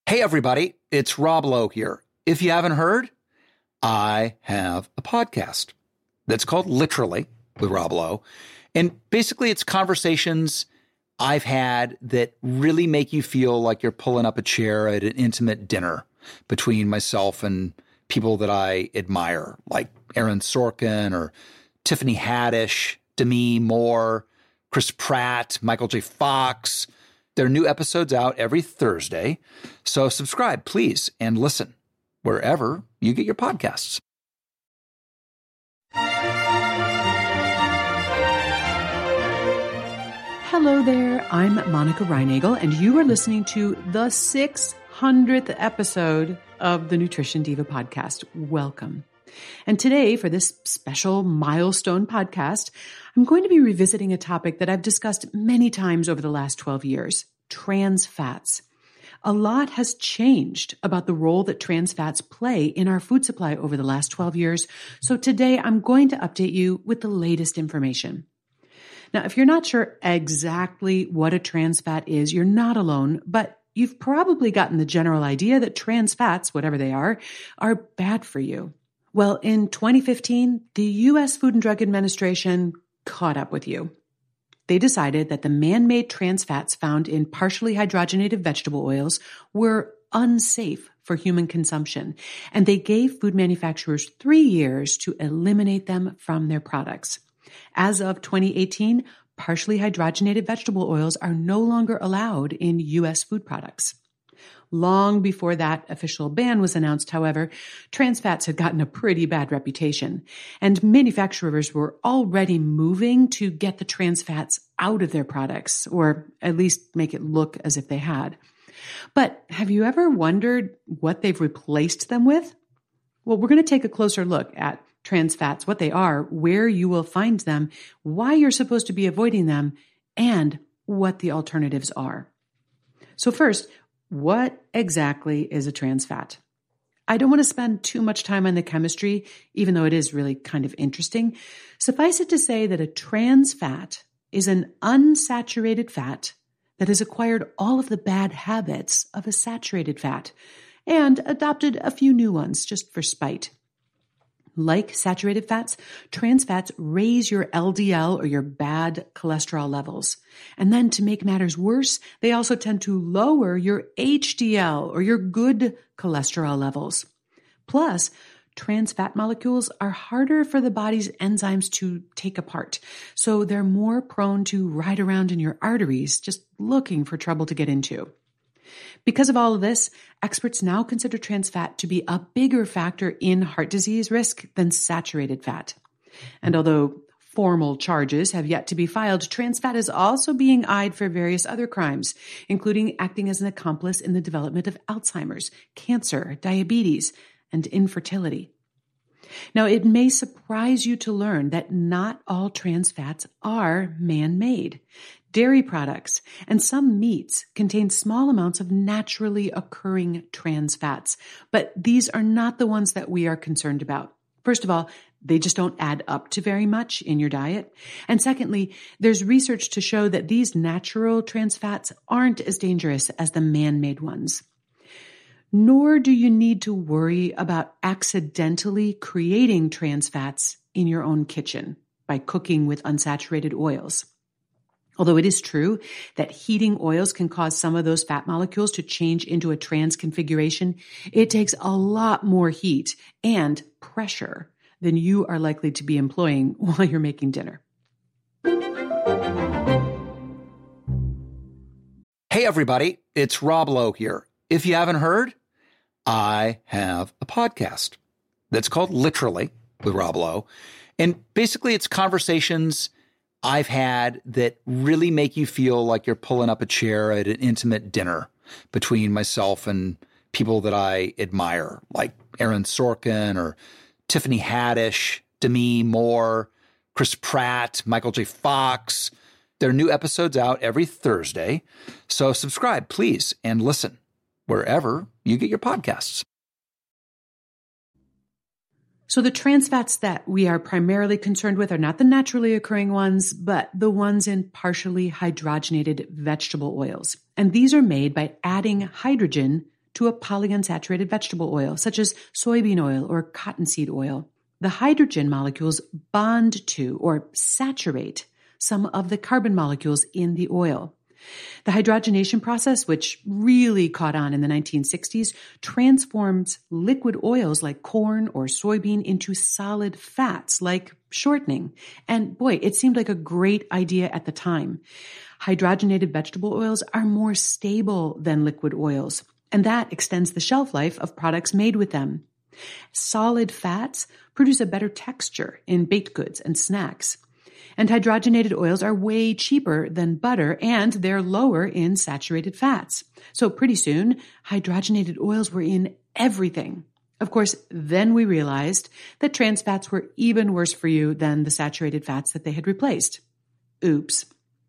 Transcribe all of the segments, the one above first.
Hey, everybody, it's Rob Lowe here. If you haven't heard, I have a podcast that's called Literally with Rob Lowe. And basically, it's conversations I've had that really make you feel like you're pulling up a chair at an intimate dinner between myself and people that I admire, like Aaron Sorkin or Tiffany Haddish, Demi Moore, Chris Pratt, Michael J. Fox. There are new episodes out every Thursday. So subscribe, please, and listen wherever you get your podcasts. Hello there, I'm Monica Reinagel, and you are listening to the 600th episode of the Nutrition Diva podcast. Welcome. And today, for this special milestone podcast, I'm going to be revisiting a topic that I've discussed many times over the last 12 years, trans fats. A lot has changed about the role that trans fats play in our food supply over the last 12 years. So today, I'm going to update you with the latest information. Now, if you're not sure exactly what a trans fat is, you're not alone, but you've probably gotten the general idea that trans fats, whatever they are bad for you. Well, in 2015, the U.S. Food and Drug Administration caught up with you. They decided that the man-made trans fats found in partially hydrogenated vegetable oils were unsafe for human consumption, and they gave food manufacturers 3 years to eliminate them from their products. As of 2018, partially hydrogenated vegetable oils are no longer allowed in U.S. food products. Long before that official ban was announced, however, trans fats had gotten a pretty bad reputation, and manufacturers were already moving to get the trans fats out of their products, or at least make it look as if they had. But have you ever wondered what they've replaced them with? Well, we're going to take a closer look at trans fats, what they are, where you will find them, why you're supposed to be avoiding them, and what the alternatives are. So first, what exactly is a trans fat? I don't want to spend too much time on the chemistry, even though it is really kind of interesting. Suffice it to say that a trans fat is an unsaturated fat that has acquired all of the bad habits of a saturated fat and adopted a few new ones just for spite. Like saturated fats, trans fats raise your LDL or your bad cholesterol levels. And then to make matters worse, they also tend to lower your HDL or your good cholesterol levels. Plus, trans fat molecules are harder for the body's enzymes to take apart. So they're more prone to ride around in your arteries, just looking for trouble to get into. Because of all of this, experts now consider trans fat to be a bigger factor in heart disease risk than saturated fat. And although formal charges have yet to be filed, trans fat is also being eyed for various other crimes, including acting as an accomplice in the development of Alzheimer's, cancer, diabetes, and infertility. Now, it may surprise you to learn that not all trans fats are man-made. Dairy products and some meats contain small amounts of naturally occurring trans fats, but these are not the ones that we are concerned about. First of all, they just don't add up to very much in your diet. And secondly, there's research to show that these natural trans fats aren't as dangerous as the man-made ones. Nor do you need to worry about accidentally creating trans fats in your own kitchen by cooking with unsaturated oils. Although it is true that heating oils can cause some of those fat molecules to change into a trans configuration, it takes a lot more heat and pressure than you are likely to be employing while you're making dinner. Hey, everybody, it's Rob Lowe here. If you haven't heard, I have a podcast that's called Literally with Rob Lowe. And basically, it's conversations I've had that really make you feel like you're pulling up a chair at an intimate dinner between myself and people that I admire, like Aaron Sorkin or Tiffany Haddish, Demi Moore, Chris Pratt, Michael J. Fox. There are new episodes out every Thursday. So subscribe, please, and listen wherever you get your podcasts. So the trans fats that we are primarily concerned with are not the naturally occurring ones, but the ones in partially hydrogenated vegetable oils. And these are made by adding hydrogen to a polyunsaturated vegetable oil, such as soybean oil or cottonseed oil. The hydrogen molecules bond to or saturate some of the carbon molecules in the oil. The hydrogenation process, which really caught on in the 1960s, transforms liquid oils like corn or soybean into solid fats like shortening. And boy, it seemed like a great idea at the time. Hydrogenated vegetable oils are more stable than liquid oils, and that extends the shelf life of products made with them. Solid fats produce a better texture in baked goods and snacks. And hydrogenated oils are way cheaper than butter, and they're lower in saturated fats. So pretty soon, hydrogenated oils were in everything. Of course, then we realized that trans fats were even worse for you than the saturated fats that they had replaced. Oops.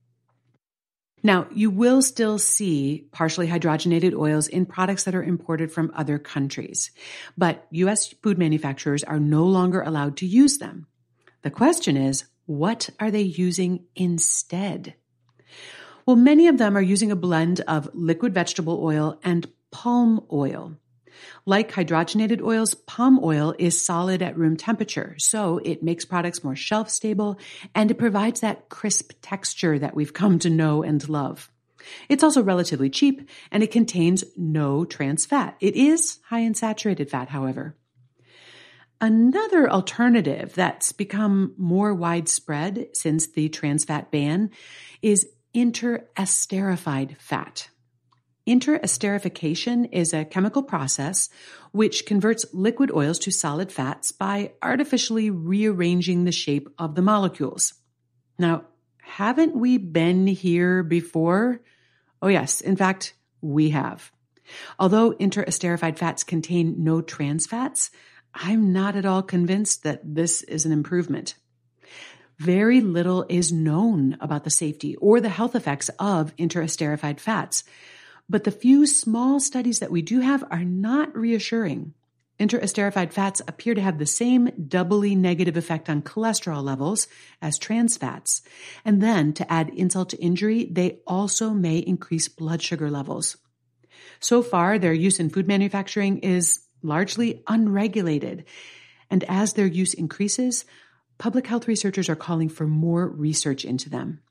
Now, you will still see partially hydrogenated oils in products that are imported from other countries, but U.S. food manufacturers are no longer allowed to use them. The question is, what are they using instead? Well, many of them are using a blend of liquid vegetable oil and palm oil. Like hydrogenated oils, palm oil is solid at room temperature, so it makes products more shelf stable and it provides that crisp texture that we've come to know and love. It's also relatively cheap and it contains no trans fat. It is high in saturated fat, however. Another alternative that's become more widespread since the trans fat ban is interesterified fat. Interesterification is a chemical process which converts liquid oils to solid fats by artificially rearranging the shape of the molecules. Now, haven't we been here before? Oh yes, in fact, we have. Although interesterified fats contain no trans fats, I'm not at all convinced that this is an improvement. Very little is known about the safety or the health effects of interesterified fats, but the few small studies that we do have are not reassuring. Interesterified fats appear to have the same doubly negative effect on cholesterol levels as trans fats, and then to add insult to injury, they also may increase blood sugar levels. So far, their use in food manufacturing is largely unregulated. And as their use increases, public health researchers are calling for more research into them.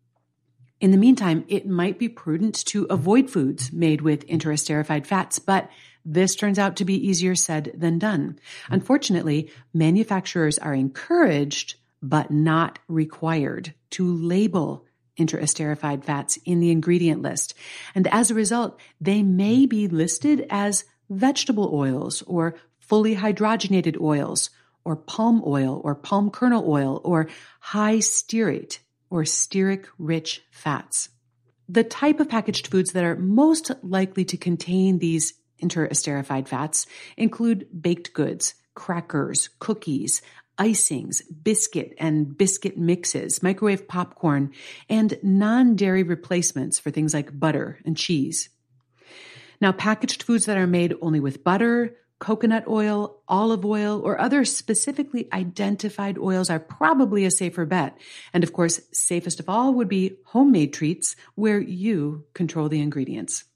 In the meantime, it might be prudent to avoid foods made with interesterified fats, but this turns out to be easier said than done. Unfortunately, manufacturers are encouraged, but not required, to label interesterified fats in the ingredient list. And as a result, they may be listed as vegetable oils or fully hydrogenated oils or palm oil or palm kernel oil or high stearate or stearic-rich fats. The type of packaged foods that are most likely to contain these interesterified fats include baked goods, crackers, cookies, icings, biscuit and biscuit mixes, microwave popcorn, and non-dairy replacements for things like butter and cheese. Now, packaged foods that are made only with butter, coconut oil, olive oil, or other specifically identified oils are probably a safer bet. And of course, safest of all would be homemade treats where you control the ingredients.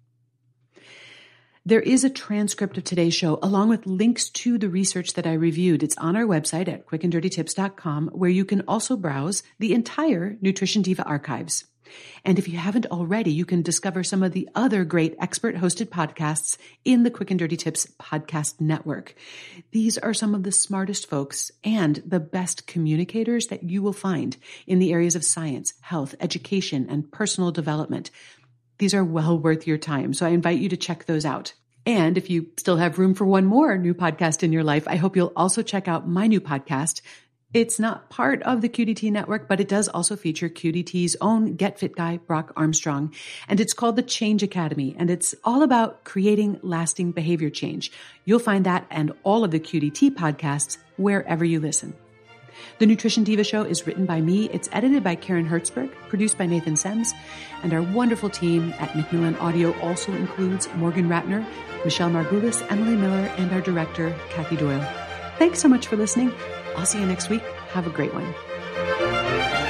There is a transcript of today's show along with links to the research that I reviewed. It's on our website at quickanddirtytips.com, where you can also browse the entire Nutrition Diva archives. And if you haven't already, you can discover some of the other great expert-hosted podcasts in the Quick and Dirty Tips podcast network. These are some of the smartest folks and the best communicators that you will find in the areas of science, health, education, and personal development. These are well worth your time, so I invite you to check those out. And if you still have room for one more new podcast in your life, I hope you'll also check out my new podcast. It's not part of the QDT network, but it does also feature QDT's own Get Fit guy, Brock Armstrong. And it's called The Change Academy. And it's all about creating lasting behavior change. You'll find that and all of the QDT podcasts wherever you listen. The Nutrition Diva Show is written by me. It's edited by Karen Hertzberg, produced by Nathan Sems. And our wonderful team at Macmillan Audio also includes Morgan Ratner, Michelle Margulis, Emily Miller, and our director, Kathy Doyle. Thanks so much for listening. I'll see you next week. Have a great one.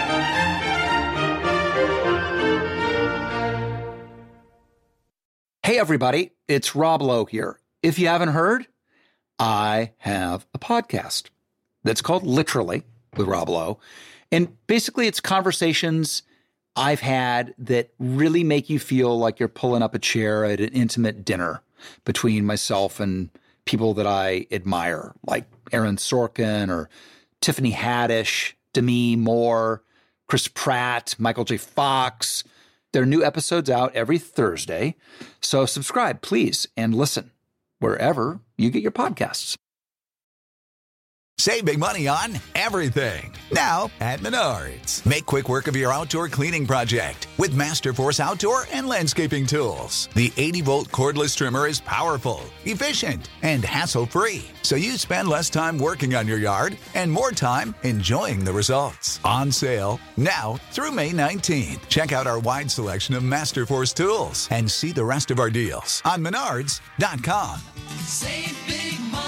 Hey Hey, everybody, it's Rob Lowe here. If you haven't heard, I have a podcast that's called Literally with Rob Lowe. And basically, it's conversations I've had that really make you feel like you're pulling up a chair at an intimate dinner between myself and people that I admire, like Aaron Sorkin or Tiffany Haddish, Demi Moore, Chris Pratt, Michael J. Fox. There are new episodes out every Thursday. So subscribe, please, and listen wherever you get your podcasts. Save big money on everything. Now at Menards. Make quick work of your outdoor cleaning project with Masterforce outdoor and landscaping tools. The 80-volt cordless trimmer is powerful, efficient, and hassle-free. So you spend less time working on your yard and more time enjoying the results. On sale now through May 19th. Check out our wide selection of Masterforce tools and see the rest of our deals on Menards.com. Save big money.